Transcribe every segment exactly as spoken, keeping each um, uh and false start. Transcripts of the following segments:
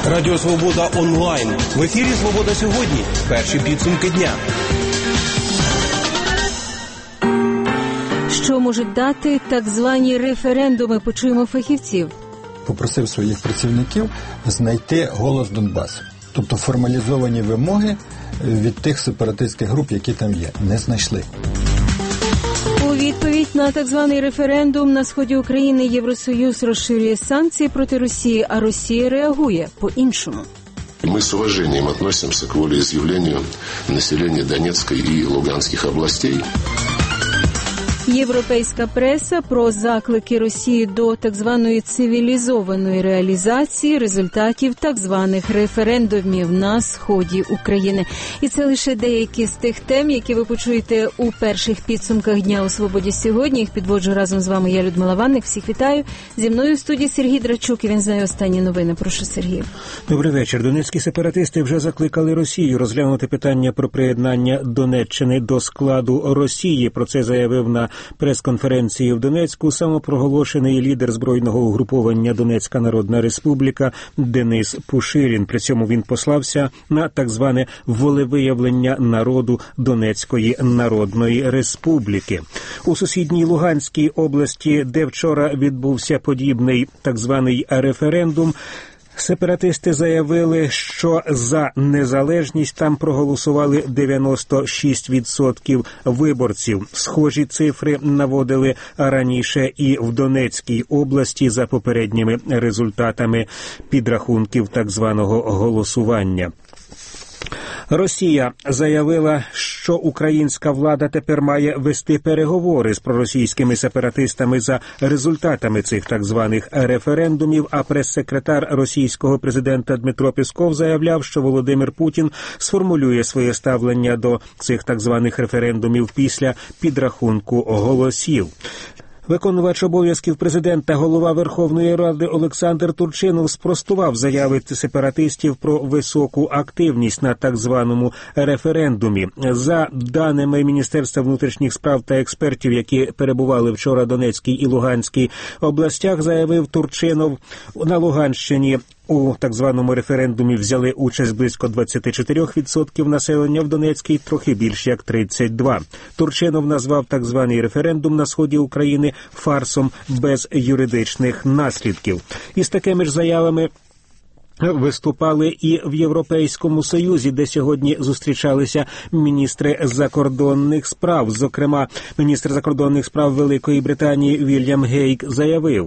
Радіо Свобода онлайн. В ефірі «Свобода сьогодні». Перші підсумки дня. Що можуть дати так звані референдуми? Почуємо фахівців. Попросив своїх працівників знайти голос Донбасу. Тобто формалізовані вимоги від тих сепаратистських груп, які там є. Не знайшли. У відповідь на так званий референдум на сході України Євросоюз розширює санкції проти Росії, а Росія реагує по-іншому. Мы с уважением относимся к волеизъявлению населения Донецкой и Луганских областей. Європейська преса про заклики Росії до так званої цивілізованої реалізації результатів так званих референдумів на сході України. І це лише деякі з тих тем, які ви почуєте у перших підсумках дня у «Свободі сьогодні». Їх підводжу разом з вами я, Людмила Ванник. Всіх вітаю. Зі мною в студії Сергій Драчук, і він знає останні новини. Прошу, Сергій. Добрий вечір. Донецькі сепаратисти вже закликали Росію розглянути питання про приєднання Донеччини до складу Росії. Про це заявив на прес-конференції в Донецьку самопроголошений лідер збройного угруповання Донецька Народна Республіка Денис Пушилін. При цьому він послався на так зване волевиявлення народу Донецької Народної Республіки. У сусідній Луганській області, де вчора відбувся подібний так званий референдум, сепаратисти заявили, що за незалежність там проголосували дев'яносто шість відсотків виборців. Схожі цифри наводили раніше і в Донецькій області за попередніми результатами підрахунків так званого голосування. Росія заявила, що українська влада тепер має вести переговори з проросійськими сепаратистами за результатами цих так званих референдумів, а прес-секретар російського президента Дмитро Пєсков заявляв, що Володимир Путін сформулює своє ставлення до цих так званих референдумів після підрахунку голосів. Виконувач обов'язків президента, голова Верховної Ради Олександр Турчинов спростував заяви сепаратистів про високу активність на так званому референдумі. За даними Міністерства внутрішніх справ та експертів, які перебували вчора в Донецькій і Луганській областях, заявив Турчинов, на Луганщині у так званому референдумі взяли участь близько двадцять чотири відсотки населення, в Донецькій трохи більше як тридцять два. Турчинов назвав так званий референдум на сході України фарсом без юридичних наслідків. Із такими ж заявами виступали і в Європейському Союзі, де сьогодні зустрічалися міністри закордонних справ. Зокрема, міністр закордонних справ Великої Британії Вільям Гейк заявив: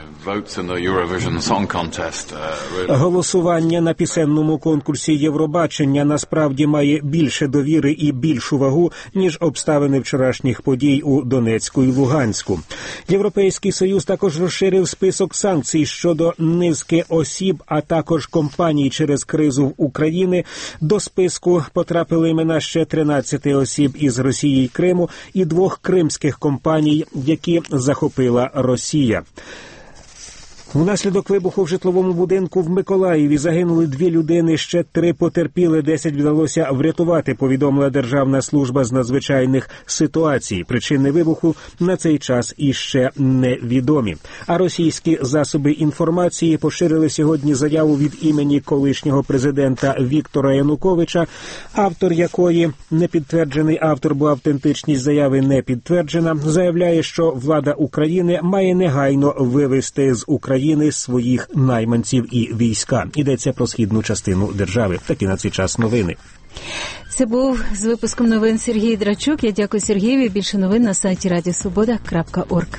голосування на пісенному конкурсі Євробачення насправді має більше довіри і більшу вагу, ніж обставини вчорашніх подій у Донецьку і Луганську. Європейський Союз також розширив список санкцій щодо низки осіб, а також компаній через кризу в Україні. До списку потрапили імена ще тринадцяти осіб із Росії і Криму і двох кримських компаній, які захопила Росія. Внаслідок вибуху в житловому будинку в Миколаєві загинули дві людини, ще три потерпіли, десять вдалося врятувати, повідомила Державна служба з надзвичайних ситуацій. Причини вибуху на цей час іще невідомі. А російські засоби інформації поширили сьогодні заяву від імені колишнього президента Віктора Януковича, автор якої, не підтверджений автор, бо автентичність заяви не підтверджена, заявляє, що влада України має негайно вивести з України своїх найманців і війська. Йдеться про східну частину держави. Такі на цей час новини. Це був з випуском новин Сергій Драчук. Я дякую Сергієві. Більше новин на сайті радіо свобода крапка орг.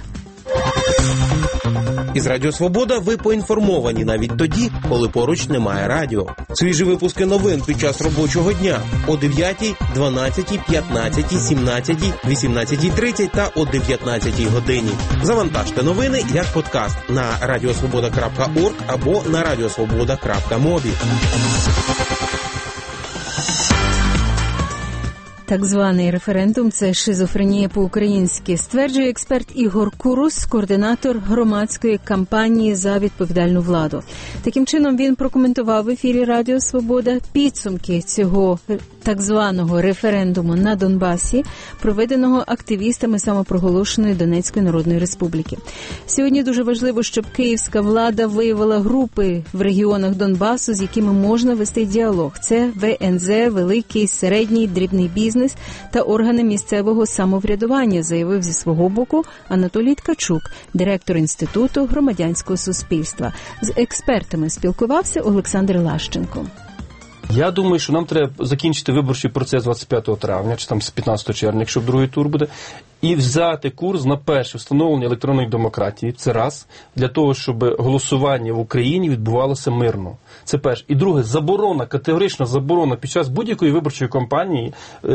Із Радіо Свобода ви поінформовані навіть тоді, коли поруч немає радіо. Свіжі випуски новин під час робочого дня о дев'ятій, дванадцятій, п'ятнадцятій, сімнадцятій, вісімнадцятій тридцять та о дев'ятнадцятій годині. Завантажте новини як подкаст на радіо свобода крапка орг або на радіо свобода крапка мобі. Так званий референдум – це шизофренія по-українськи, стверджує експерт Ігор Курус, координатор громадської кампанії за відповідальну владу. Таким чином він прокоментував в ефірі Радіо Свобода підсумки цього так званого референдуму на Донбасі, проведеного активістами самопроголошеної Донецької Народної Республіки. Сьогодні дуже важливо, щоб київська влада виявила групи в регіонах Донбасу, з якими можна вести діалог. Це ве ен зе, великий, середній, дрібний бізнес та органи місцевого самоврядування, заявив зі свого боку Анатолій Ткачук, директор Інституту громадянського суспільства. З експертами спілкувався Олександр Лащенко. Я думаю, що нам треба закінчити виборчий процес двадцять п'ятого травня, чи там з п'ятнадцятого червня, якщо другий тур буде, і взяти курс на перше встановлення електронної демократії. Це раз. Для того, щоб голосування в Україні відбувалося мирно. Це перше. І друге, заборона, категорична заборона під час будь-якої виборчої кампанії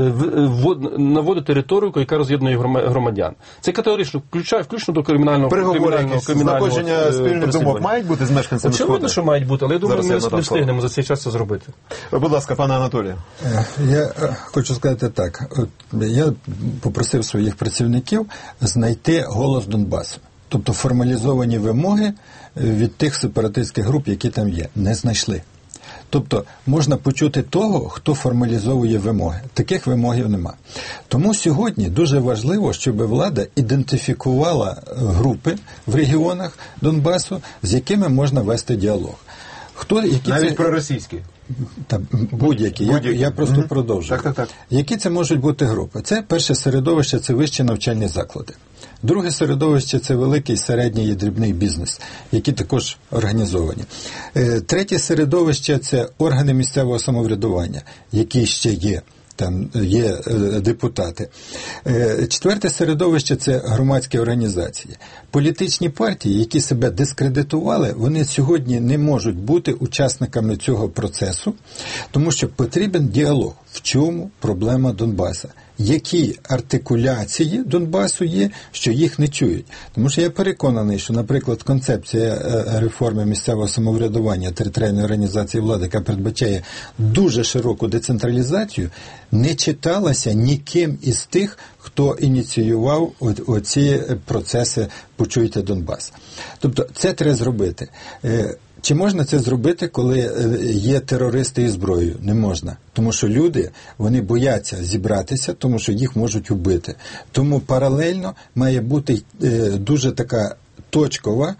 наводити риторику, яка роз'єднує громадян. Це категорично, включає, включно до кримінального кримінального, кримінального знаходження спільних думок мають бути з мешканцями Сходу? Очевидно, що мають бути, але я думаю, ми не встигнемо за цей час це зробити. Будь ласка, пане Анатолію. Я хочу сказати так. Я попросив своїх працівників знайти голос Донбасу. Тобто формалізовані вимоги від тих сепаратистських груп, які там є. Не знайшли. Тобто можна почути того, хто формалізовує вимоги. Таких вимогів нема. Тому сьогодні дуже важливо, щоб влада ідентифікувала групи в регіонах Донбасу, з якими можна вести діалог. Хто, які Навіть це... проросійські? Та, будь-які. будь-які. Я, я просто mm-hmm. продовжую. Так, так, так. Які це можуть бути групи? Це перше середовище – це вищі навчальні заклади. Друге середовище – це великий, середній і дрібний бізнес, які також організовані. Третє середовище – це органи місцевого самоврядування, які ще є. Там є депутати. Четверте середовище – це громадські організації. Політичні партії, які себе дискредитували, вони сьогодні не можуть бути учасниками цього процесу, тому що потрібен діалог. В чому проблема Донбаса? Які артикуляції Донбасу є, що їх не чують? Тому що я переконаний, що, наприклад, концепція реформи місцевого самоврядування, територіальної організації влади, яка передбачає дуже широку децентралізацію, не читалася ніким із тих, хто ініціював оці процеси «Почуйте Донбас». Тобто це треба зробити. Чи можна це зробити, коли є терористи і зброєю? Не можна. Тому що люди, вони бояться зібратися, тому що їх можуть убити. Тому паралельно має бути дуже така точкова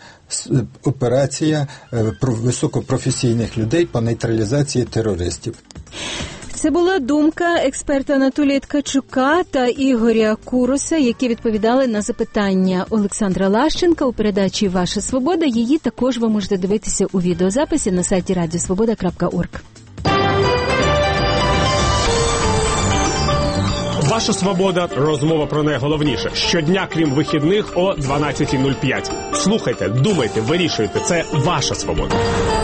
операція високопрофесійних людей по нейтралізації терористів. Це була думка експерта Анатолія Ткачука та Ігоря Куруса, які відповідали на запитання Олександра Лащенка у передачі «Ваша свобода». Її також ви можете дивитися у відеозаписі на сайті радіосвобода крапка орг. Ваша свобода. Розмова про найголовніше. Щодня, крім вихідних, о дванадцята нуль п'ять. Слухайте, думайте, вирішуйте. Це ваша свобода.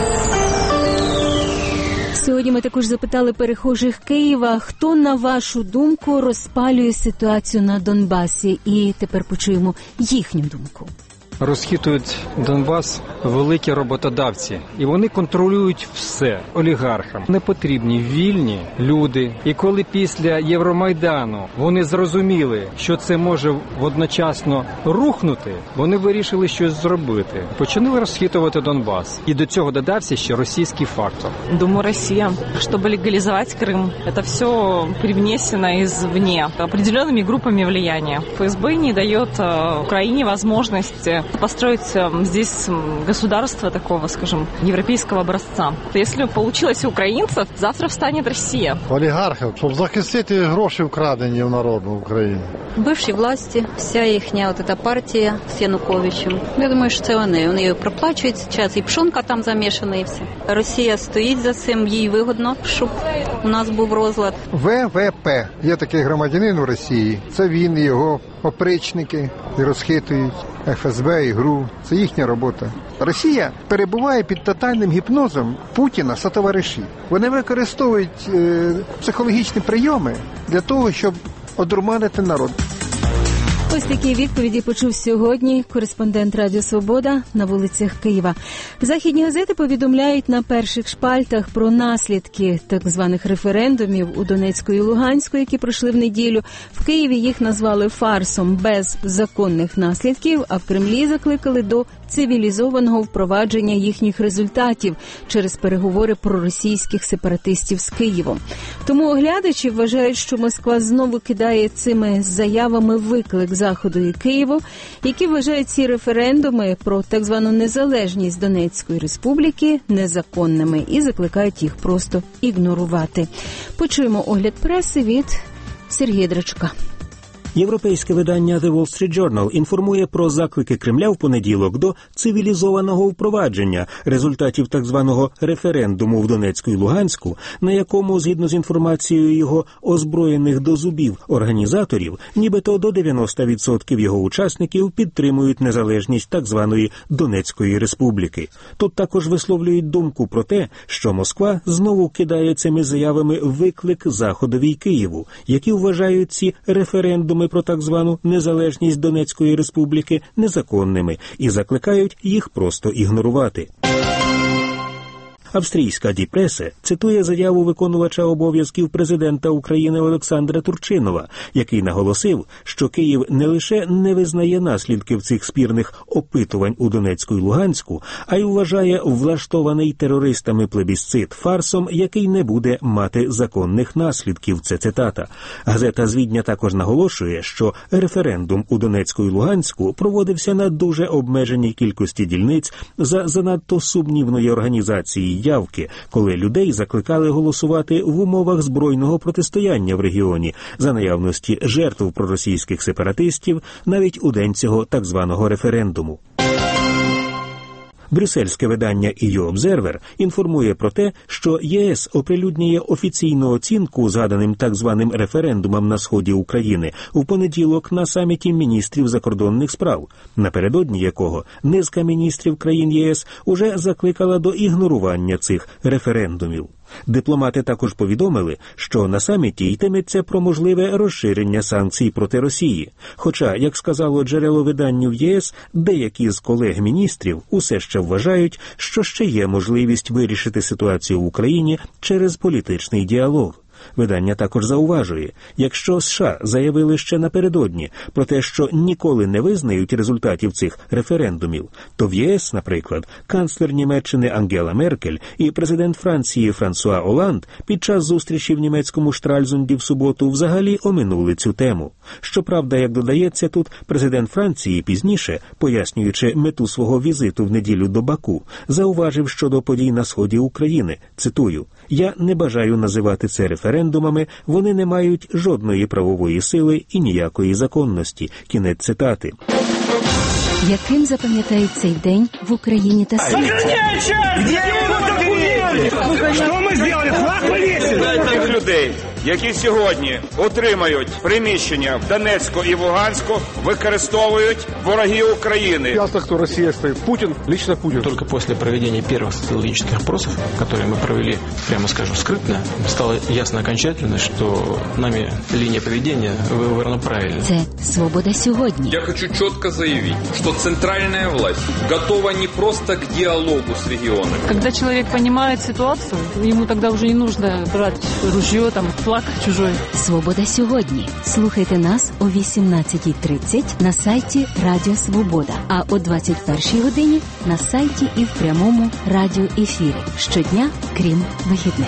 Сьогодні ми також запитали перехожих Києва, хто, на вашу думку, розпалює ситуацію на Донбасі. І тепер почуємо їхню думку. Розхитують Донбас великі роботодавці, і вони контролюють все олігархам. Не потрібні вільні люди. І коли після Євромайдану вони зрозуміли, що це може водночасно рухнути, вони вирішили щось зробити. Почали розхитувати Донбас. І до цього додався ще російський фактор. Думаю, Росія, щоб легалізувати Крим, це все привнесено извне, определенными группами влияния. ФСБ не дает Украине возможности построить здесь государство такого, скажем, европейского образца. Если получилось у украинцев, завтра встанет Россия. Олігархів, щоб захистити гроші вкрадені в народу України. Бивші власті, вся їхня от эта партія з Януковичем. Я думаю, що це вони. Вони її проплачують зараз, і Пшонка там замішана, і все. Росія стоїть за цим, їй вигодно, щоб у нас був розлад. ве ве пе. Є такий громадянин у Росії. Це він і його опричники і розхитують еф ес бе і ГРУ. Це їхня робота. Росія перебуває під тотальним гіпнозом Путіна та товаришів. Вони використовують е, психологічні прийоми для того, щоб одурманити народ. Ось такі відповіді почув сьогодні кореспондент Радіо Свобода на вулицях Києва. Західні газети повідомляють на перших шпальтах про наслідки так званих референдумів у Донецьку і Луганську, які пройшли в неділю. В Києві їх назвали фарсом без законних наслідків, а в Кремлі закликали до цивілізованого впровадження їхніх результатів через переговори проросійських сепаратистів з Києвом. Тому оглядачі вважають, що Москва знову кидає цими заявами виклик Заходу і Києву, які вважають ці референдуми про так звану незалежність Донецької республіки незаконними і закликають їх просто ігнорувати. Почуємо огляд преси від Сергія Драчука. Європейське видання The Wall Street Journal інформує про заклики Кремля в понеділок до цивілізованого впровадження результатів так званого референдуму в Донецьку і Луганську, на якому, згідно з інформацією його озброєних до зубів організаторів, нібито до дев'яносто відсотків його учасників підтримують незалежність так званої Донецької республіки. Тут також висловлюють думку про те, що Москва знову кидає цими заявами виклик Заходові й Києву, які вважають ці референдуми про так звану незалежність Донецької республіки незаконними і закликають їх просто ігнорувати. Австрійська Die Presse цитує заяву виконувача обов'язків президента України Олександра Турчинова, який наголосив, що Київ не лише не визнає наслідків цих спірних опитувань у Донецьку і Луганську, а й вважає влаштований терористами плебісцит фарсом, який не буде мати законних наслідків. Це цитата. Газета з Відня також наголошує, що референдум у Донецьку і Луганську проводився на дуже обмеженій кількості дільниць за занадто сумнівної організації явки, коли людей закликали голосувати в умовах збройного протистояння в регіоні за наявності жертв проросійських сепаратистів навіть у день цього так званого референдуму. Брюссельське видання і ю Observer інформує про те, що ЄС оприлюднює офіційну оцінку згаданим так званим референдумам на сході України у понеділок на саміті міністрів закордонних справ, напередодні якого низка міністрів країн ЄС уже закликала до ігнорування цих референдумів. Дипломати також повідомили, що на саміті йтиметься про можливе розширення санкцій проти Росії. Хоча, як сказало джерело виданню в ЄС, деякі з колег-міністрів усе ще вважають, що ще є можливість вирішити ситуацію в Україні через політичний діалог. Видання також зауважує, якщо США заявили ще напередодні про те, що ніколи не визнають результатів цих референдумів, то в ЄС, наприклад, канцлер Німеччини Ангела Меркель і президент Франції Франсуа Оланд під час зустрічі в німецькому Штральзунді в суботу взагалі оминули цю тему. Щоправда, як додається тут, президент Франції пізніше, пояснюючи мету свого візиту в неділю до Баку, зауважив щодо подій на сході України, цитую, «Я не бажаю називати це референдумами, вони не мають жодної правової сили і ніякої законності». Кінець цитати. Яким запам'ятають цей день в Україні та світі? Що ми зробили? Флаг повісили! Тих людей, які сьогодні отримають приміщення в Донецьку і в Луганську, використовують вороги України. Ясно, хто Росія стоїть. Путін, лично Путін. Только после проведения первых социологических опросов, которые мы провели, прямо скажем, скрытно, стало ясно окончательно, что нами линия поведения выбрана правильно. Це «Свобода сьогодні». Я хочу четко заявить, что центральная власть готова не просто к диалогу с регионами. Когда человек понимает ситуацию, ему тогда уже не нужно брать ружье, там, флаг чужой. «Свобода сьогодні». Слухайте нас о вісімнадцятій тридцять на сайті Радіо Свобода, а о двадцять першій годині на сайті і в прямому радіоефірі. Щодня, крім вихідних.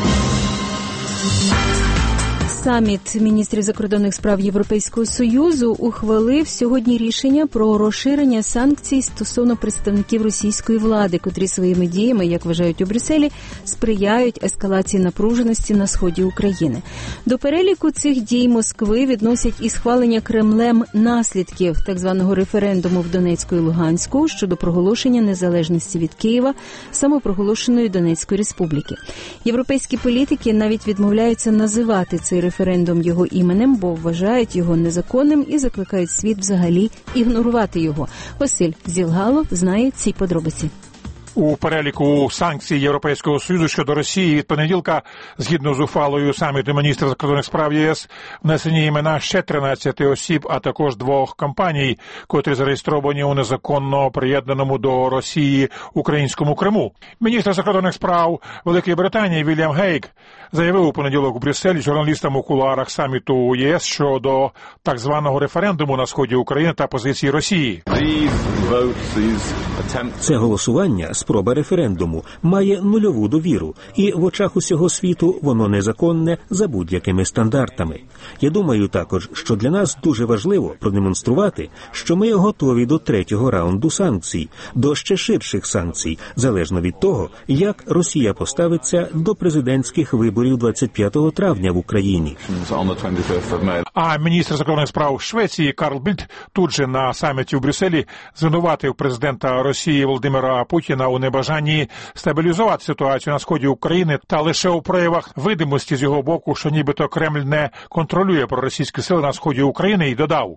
Саміт міністрів закордонних справ Європейського Союзу ухвалив сьогодні рішення про розширення санкцій стосовно представників російської влади, котрі своїми діями, як вважають у Брюсселі, сприяють ескалації напруженості на сході України. До переліку цих дій Москви відносять і схвалення Кремлем наслідків так званого референдуму в Донецьку і Луганську щодо проголошення незалежності від Києва самопроголошеної Донецької республіки. Європейські політики навіть відмовляються називати цей референдум його іменем, бо вважають його незаконним і закликають світ взагалі ігнорувати його. Василь Зілгалов знає ці подробиці. у переліку санкцій Європейського Союзу щодо Росії. Від понеділка, згідно з ухвалою саміту міністрів закордонних справ ЄС, внесені імена ще тринадцяти осіб, а також двох компаній, котрі зареєстровані у незаконно приєднаному до Росії українському Криму. Міністр закордонних справ Великої Британії Вільям Гейк заявив у понеділок у Брюсселі журналістам у кулуарах саміту ЄС щодо так званого референдуму на сході України та позиції Росії. Це голосування, спроба референдуму, має нульову довіру, і в очах усього світу воно незаконне за будь-якими стандартами. Я думаю також, що для нас дуже важливо продемонструвати, що ми готові до третього раунду санкцій, до ще ширших санкцій, залежно від того, як Росія поставиться до президентських виборів двадцять п'ятого травня в Україні. А міністр закордонних справ Швеції Карл Більд тут же на саміті в Брюсселі звинуватив президента Росії Володимира Путіна у небажанні стабілізувати ситуацію на сході України та лише у проявах видимості з його боку, що нібито Кремль не контролює проросійські сили на сході України, і додав.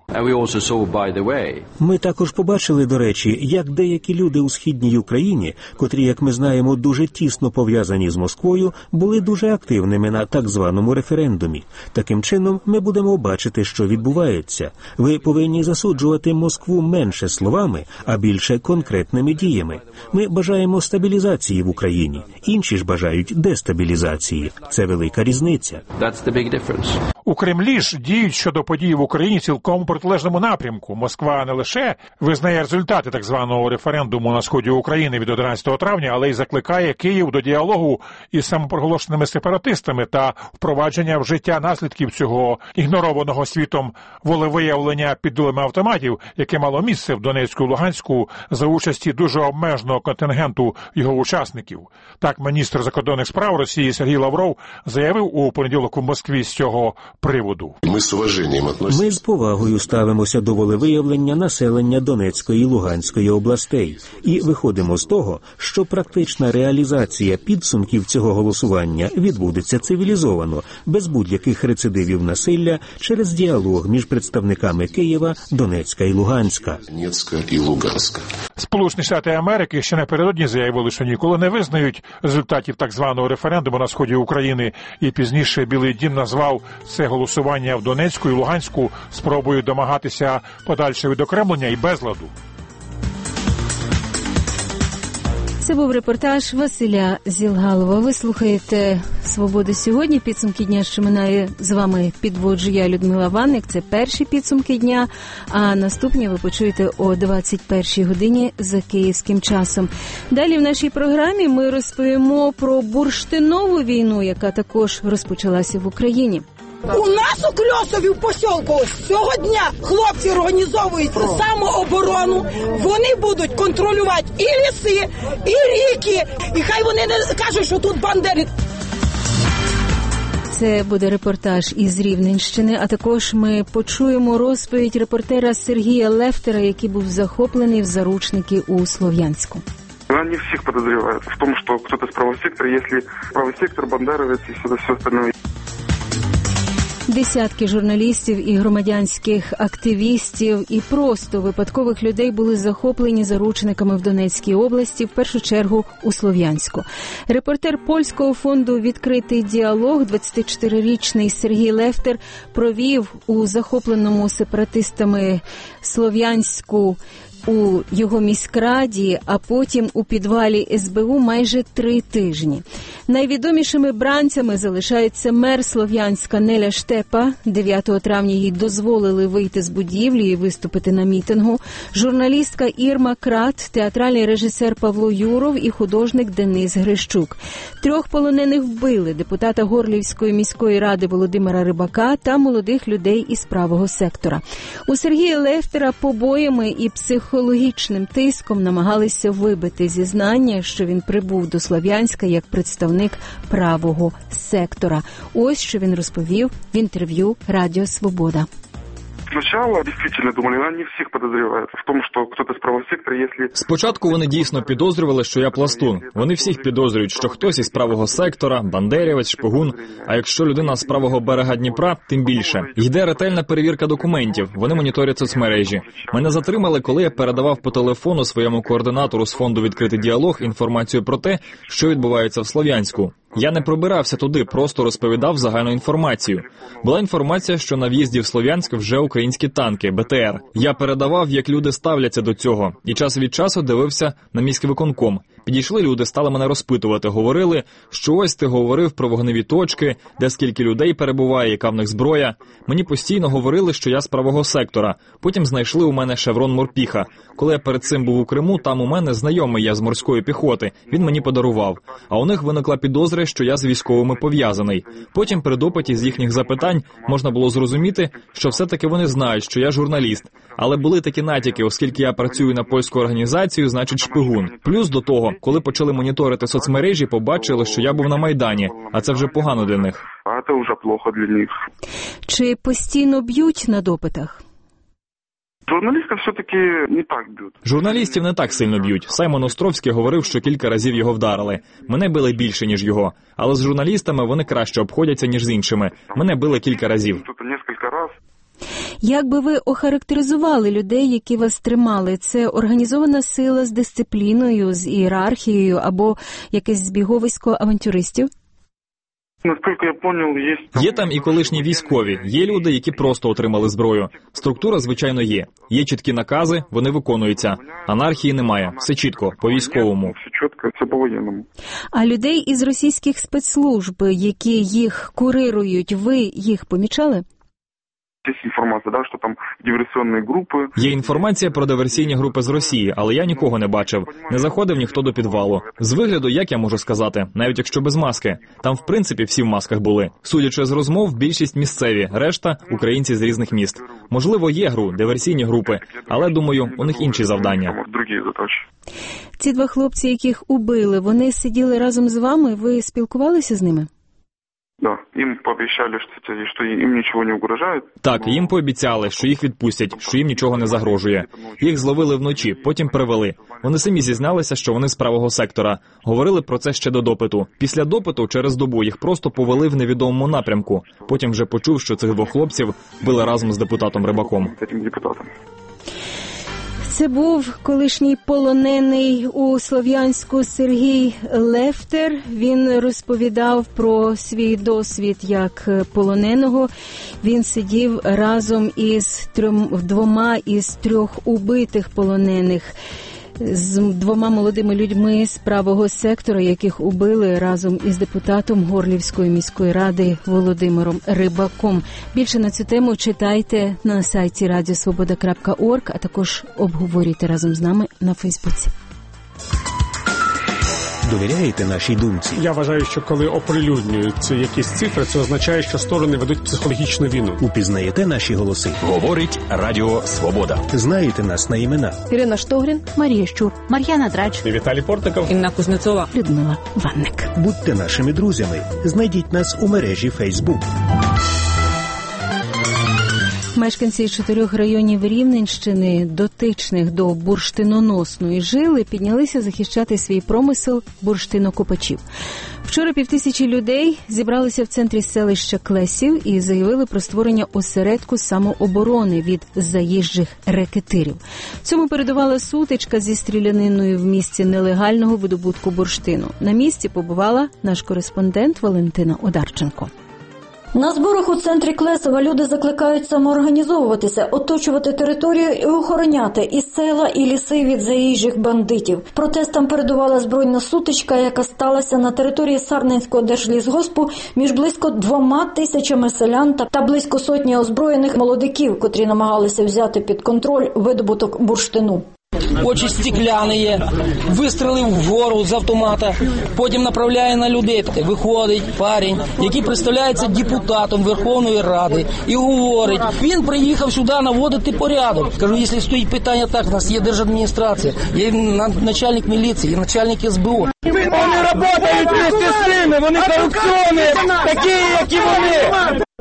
Ми також побачили, до речі, як деякі люди у східній Україні, котрі, як ми знаємо, дуже тісно пов'язані з Москвою, були дуже активними на так званому референдумі. Таким чином, ми будемо бачити, що відбувається. Ви повинні засуджувати Москву менше словами, а більше конкретними діями. Ми бажаємо стабілізації в Україні. Інші ж бажають дестабілізації. Це велика різниця. У Кремлі ж діють щодо подій в Україні цілком у протилежному напрямку. Москва не лише визнає результати так званого референдуму на сході України від одинадцятого травня, але й закликає Київ до діалогу із самопроголошеними сепаратистами та впровадження в життя наслідків цього ігнорованого світом волевиявлення під дулами автоматів, яке мало місце в Донецьку і Луганську за участі дуже обмеженого контингенту його учасників. Так міністр закордонних справ Росії Сергій Лавров заявив у понеділок у Москві з цього приводу. Ми з уваженням Ми з повагою ставимося до волевиявлення населення Донецької і Луганської областей і виходимо з того, що практична реалізація підсумків цього голосування відбудеться цивілізовано, без будь-яких рецидивів насилля, через діалог між представниками Києва, Донецька і Луганська. Донецька і Луганська. Сполучені Штати Америки ще напередодні заявили, що ніколи не визнають результатів так званого референдуму на сході України, і пізніше Білий дім назвав це голосування в Донецьку і Луганську спробою домагатися подальшого відокремлення і безладу. Це був репортаж Василя Зілгалова. Ви слухаєте «Свободу сьогодні». Підсумки дня, що минає, з вами підводжу я, Людмила Ванник. Це перші підсумки дня, а наступні ви почуєте о двадцять першій годині за київським часом. Далі в нашій програмі ми розповімо про бурштинову війну, яка також розпочалася в Україні. У нас у Кльосові в посілку з цього дня хлопці організовують самооборону, вони будуть контролювати і ліси, і ріки, і хай вони не кажуть, що тут бандери. Це буде репортаж із Рівненщини, а також ми почуємо розповідь репортера Сергія Лефтера, який був захоплений в заручники у Слов'янську. Они всех подозревают в том, что кто-то с правого сектора, если правый сектор, бандеровец и все, все остальное. Десятки журналістів і громадянських активістів і просто випадкових людей були захоплені заручниками в Донецькій області, в першу чергу у Слов'янську. Репортер польського фонду «Відкритий діалог», двадцятичотирирічний Сергій Лефтер, провів у захопленому сепаратистами Слов'янську у його міськраді, а потім у підвалі ес бе у майже три тижні. Найвідомішими бранцями залишаються мер Слов'янська Неля Штепа. дев'ятого травня їй дозволили вийти з будівлі і виступити на мітингу. Журналістка Ірма Крат, театральний режисер Павло Юров і художник Денис Грищук. Трьох полонених вбили: депутата Горлівської міської ради Володимира Рибака та молодих людей із правого сектора. У Сергія Лефтера побоями і психологічним тиском намагалися вибити зізнання, що він прибув до Слов'янська як представник правого сектора. Ось що він розповів в інтерв'ю Радіо Свобода. Вначале Сначала действительно думали, но они всех подозревают в том, что кто-то с правого сектора, если... Спочатку вони дійсно підозрювали, що я пластун. Вони всіх підозрюють, що хтось із правого сектора, бандерівець, шпигун. А якщо людина з правого берега Дніпра, тим більше. Йде ретельна перевірка документів. Вони моніторять соцмережі. Мене затримали, коли я передавав по телефону своєму координатору з фонду «Відкритий діалог» інформацію про те, що відбувається в Слов'янську. Я не пробирався туди, просто розповідав загальну інформацію. Була інформація, що на в'їзді в Слов'янськ вже українські танки, Б Т Р. Я передавав, як люди ставляться до цього. І час від часу дивився на міськвиконком. Підійшли люди, стали мене розпитувати. Говорили, що ось ти говорив про вогневі точки, де скільки людей перебуває, яка в них зброя. Мені постійно говорили, що я з правого сектора. Потім знайшли у мене шеврон морпіха. Коли я перед цим був у Криму, там у мене знайомий я з морської піхоти. Він мені подарував. А у них виникла підозра, що я з військовими пов'язаний. Потім при допиті з їхніх запитань можна було зрозуміти, що все-таки вони знають, що я журналіст. Але були такі натяки, оскільки я працюю на польську організацію, значить шпигун. Плюс до того, коли почали моніторити соцмережі, побачили, що я був на Майдані, а це вже погано для них. А це вже плохо для них. Чи постійно б'ють на допитах? Журналістів все-таки не так б'ють. Журналістів не так сильно б'ють. Саймон Островський говорив, що кілька разів його вдарили. Мене били більше, ніж його. Але з журналістами вони краще обходяться, ніж з іншими. Мене били кілька разів. Як би ви охарактеризували людей, які вас тримали? Це організована сила з дисципліною, з ієрархією або якесь збіговисько авантюристів? Наскільки я понял, є... Є там і колишні військові, є люди, які просто отримали зброю. Структура, звичайно, є. Є чіткі накази, вони виконуються. Анархії немає, все чітко, по-військовому. Все чітко, все по-воєнному. А людей із російських спецслужб, які їх курирують, ви їх помічали? Є інформація, да, що там диверсійні групи. Є інформація про диверсійні групи з Росії, але я нікого не бачив. Не заходив ніхто до підвалу. З вигляду, як я можу сказати, навіть якщо без маски. Там, в принципі, всі в масках були. Судячи з розмов, більшість місцеві, решта – українці з різних міст. Можливо, є ГРУ, диверсійні групи, але, думаю, у них інші завдання. Ці два хлопці, яких убили, вони сиділи разом з вами, ви спілкувалися з ними? Да, їм пообіцяли, що їм нічого не угрожає. Так, їм пообіцяли, що їх відпустять, що їм нічого не загрожує. Їх зловили вночі, потім привели. Вони самі зізналися, що вони з правого сектора. Говорили про це ще до допиту. Після допиту через добу їх просто повели в невідомому напрямку. Потім вже почув, що цих двох хлопців били разом з депутатом Рибаком. Це був колишній полонений у Слов'янську Сергій Лефтер. Він розповідав про свій досвід як полоненого. Він сидів разом із трьом, двома із трьох убитих полонених, з двома молодими людьми з правого сектора, яких убили разом із депутатом Горлівської міської ради Володимиром Рибаком. Більше на цю тему читайте на сайті радіо свобода крапка орг, а також обговорюйте разом з нами на Фейсбуці. Довіряєте нашій думці? Я вважаю, що коли оприлюднюються якісь цифри, це означає, що сторони ведуть психологічну війну. Упізнаєте наші голоси? Говорить Радіо Свобода. Знаєте нас на імена? Ірина Штогрін, Марія Щур, Мар'яна Драч, Віталій Портников, Інна Кузнецова, Людмила Ванник. Будьте нашими друзями. Знайдіть нас у мережі Фейсбук. Мешканці чотирьох районів Рівненщини, дотичних до бурштиноносної жили, піднялися захищати свій промисел бурштинокопачів. Вчора півтисячі людей зібралися в центрі селища Клесів і заявили про створення осередку самооборони від заїжджих рекетирів. Цьому передувала сутичка зі стріляниною в місці нелегального видобутку бурштину. На місці побувала наш кореспондент Валентина Одарченко. На зборах у центрі Клесова люди закликають самоорганізовуватися, оточувати територію і охороняти і села, і ліси від заїжджих бандитів. Протестам передувала збройна сутичка, яка сталася на території Сарненського держлісгоспу між близько двома тисячами селян та близько сотні озброєних молодиків, котрі намагалися взяти під контроль видобуток бурштину. Очі стекляні, вистрілив вгору з автомата, потім направляє на людей. Виходить парень, який представляється депутатом Верховної Ради і говорить, він приїхав сюди наводити порядок. Кажу, якщо стоїть питання так, у нас є держадміністрація, є начальник міліції, є начальник ес бе о. Вони працюють вместе з ними, вони корупційні, такі, як і вони.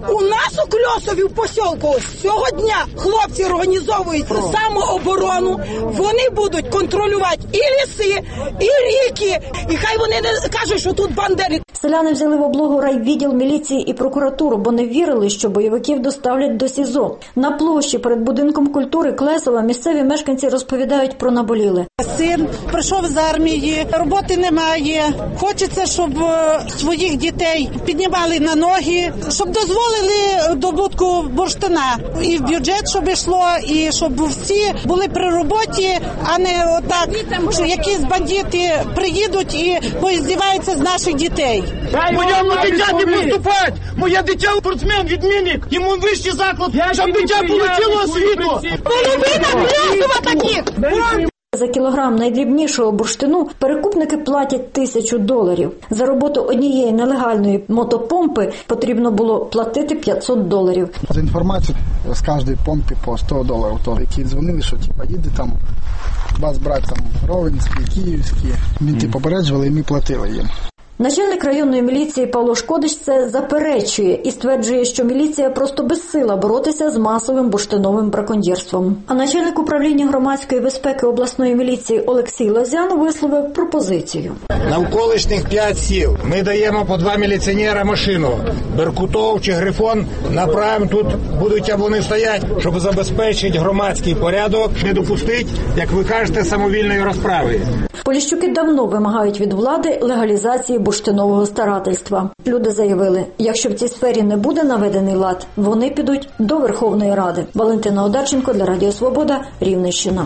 У нас у Кльосові в посілку з цього дня хлопці організовують самооборону. Вони будуть контролювати і ліси, і ріки. І хай вони не кажуть, що тут бандери. Селяни взяли в облогу райвідділ міліції і прокуратуру, бо не вірили, що бойовиків доставлять до СІЗО. На площі перед будинком культури Клесова місцеві мешканці розповідають про наболіле. Син прийшов з армії, роботи немає. Хочеться, щоб своїх дітей піднімали на ноги, щоб дозволили добутку бурштина. І в бюджет, щоб йшло, і щоб всі були при роботі, а не отак, що якісь бандити приїдуть і поіздіваються з наших дітей. Моєму дитя не поступать! Моє дитя спортсмен, відмінник! Йому вищий заклад, щоб дитя отримало освіту! Половина Кльосова таких! За кілограм найдрібнішого бурштину перекупники платять тисячу доларів. За роботу однієї нелегальної мотопомпи потрібно було платити п'ятсот доларів. За інформацію з кожної помпи по сто доларів. То, які дзвонили, що типа, їде там вас брати там Ровенські, Київські. Мінти попереджували і ми платили їм. Начальник районної міліції Павло Шкодич це заперечує і стверджує, що міліція просто безсила боротися з масовим бурштиновим браконьєрством. А начальник управління громадської безпеки обласної міліції Олексій Лозян висловив пропозицію. Навколишніх п'ять сіл ми даємо по два міліціонера машину. Беркутов чи Грифон направимо, тут будуть вони стоять, щоб забезпечити громадський порядок, не допустити, як ви кажете, самовільної розправи. Поліщуки давно вимагають від влади легалізації бурштинового старательства. Люди заявили, якщо в цій сфері не буде наведений лад, вони підуть до Верховної Ради. Валентина Одарченко для Радіо Свобода, Рівненщина.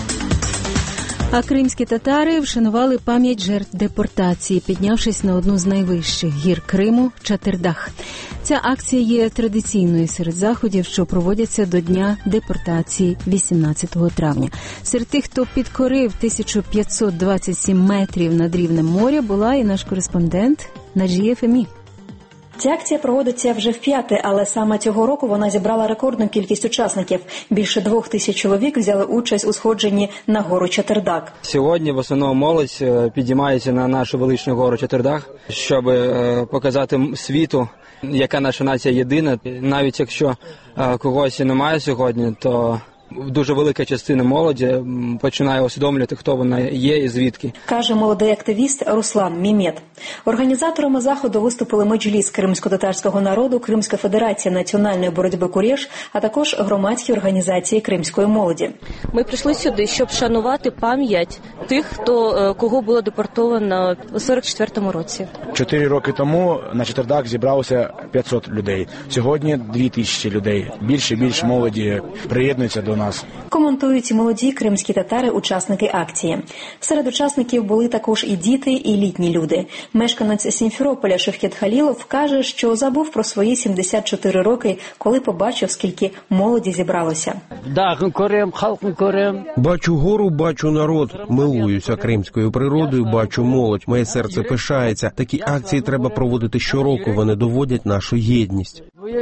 А кримські татари вшанували пам'ять жертв депортації, піднявшись на одну з найвищих гір Криму – Чатирдах. Ця акція є традиційною серед заходів, що проводяться до Дня депортації вісімнадцятого травня. Серед тих, хто підкорив тисячу п'ятсот двадцять сім метрів над рівнем моря, була і наш кореспондент Наджія Фемі. Ця акція проводиться вже вп'яте, але саме цього року вона зібрала рекордну кількість учасників. Більше двох тисяч чоловік взяли участь у сходженні на гору Чатирдак. Сьогодні в основному молодь підіймається на нашу величну гору Чатирдак, щоб показати світу, яка наша нація єдина. Навіть якщо когось і немає сьогодні, то дуже велика частина молоді починає усвідомлювати, хто вона є і звідки. Каже молодий активіст Руслан Мімет. Організаторами заходу виступили Меджліс кримсько-татарського народу, Кримська федерація національної боротьби Курєш, а також громадські організації кримської молоді. Ми прийшли сюди, щоб шанувати пам'ять тих, хто кого було депортовано у сорок четвертому році. Чотири роки тому на Чатирдак зібралося п'ятсот людей. Сьогодні дві тисячі людей. Більше і більше молоді приєднуються до нас. Коментують і молоді кримські татари, учасники акції. Серед учасників були також і діти, і літні люди. Мешканець Сімферополя Шевкет Халілов каже, що забув про свої сімдесят чотири роки, коли побачив, скільки молоді зібралося. Бачу гору, бачу народ, милуюся кримською природою, бачу молодь. Моє серце пишається. Такі акції треба проводити щороку, вони доводять нашу єдність.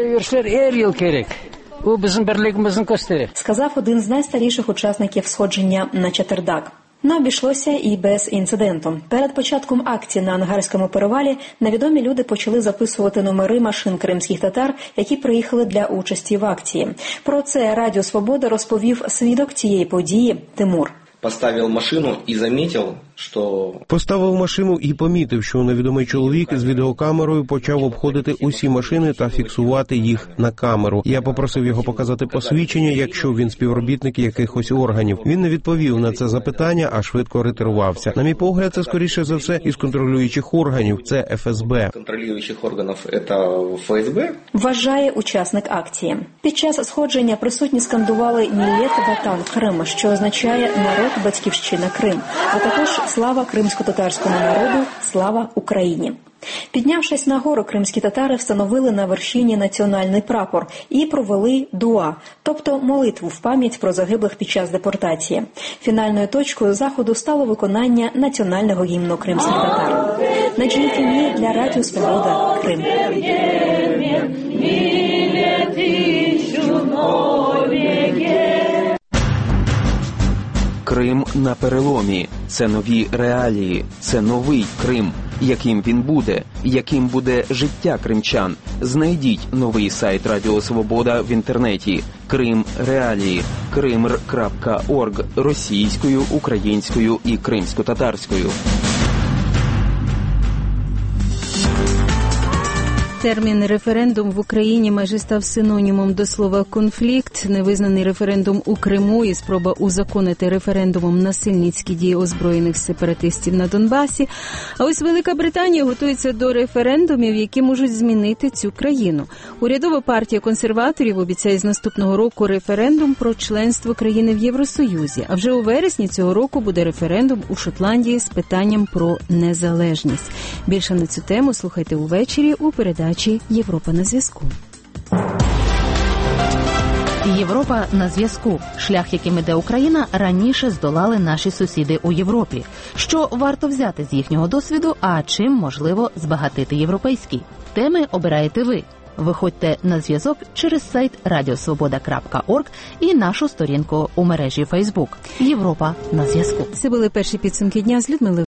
Сказав один з найстаріших учасників сходження на Чатирдак. Не обійшлося і без інциденту. Перед початком акції на Ангарському перевалі невідомі люди почали записувати номери машин кримських татар, які приїхали для участі в акції. Про це Радіо Свобода розповів свідок цієї події Тимур. Поставив машину і замітив, що... Поставив машину і помітив, що невідомий чоловік з відеокамерою почав обходити усі машини та фіксувати їх на камеру. Я попросив його показати посвідчення, якщо він співробітник якихось органів. Він не відповів на це запитання, а швидко ретирувався. На мій погляд, це скоріше за все із контролюючих органів. Це еф ес бе. Контролюючих органів – це еф ес бе? Вважає учасник акції. Під час сходження присутні скандували «Мілет Ватан Крим», що означає «народ, батьківщина Крим», а також «Слава кримсько-татарському народу! Слава Україні!». Піднявшись на гору, кримські татари встановили на вершині національний прапор і провели дуа, тобто молитву в пам'ять про загиблих під час депортації. Фінальною точкою заходу стало виконання національного гімну кримських татар. Наджія Фемі для Радіо Свобода, Крим. Крим на переломі. Це нові реалії. Це новий Крим. яким він буде, яким буде життя кримчан. Знайдіть новий сайт Радіо Свобода в інтернеті. Крим Реалії. кримр крапка орг російською, українською і кримсько-татарською. Термін «референдум» в Україні майже став синонімом до слова «конфлікт». Невизнаний референдум у Криму і спроба узаконити референдумом насильницькі дії озброєних сепаратистів на Донбасі. А ось Велика Британія готується до референдумів, які можуть змінити цю країну. Урядова партія консерваторів обіцяє з наступного року референдум про членство країни в Євросоюзі. А вже у вересні цього року буде референдум у Шотландії з питанням про незалежність. Більше на цю тему слухайте увечері у передачі «Європа на зв'язку». Європа на зв'язку. Шлях, яким іде Україна, раніше здолали наші сусіди у Європі. Що варто взяти з їхнього досвіду, а чим можливо збагатити європейський? Теми обираєте ви. Виходьте на зв'язок через сайт радіосвобода крапка орг і нашу сторінку у мережі Фейсбук. Європа на зв'язку. Це були перші підсумки дня з Людмилою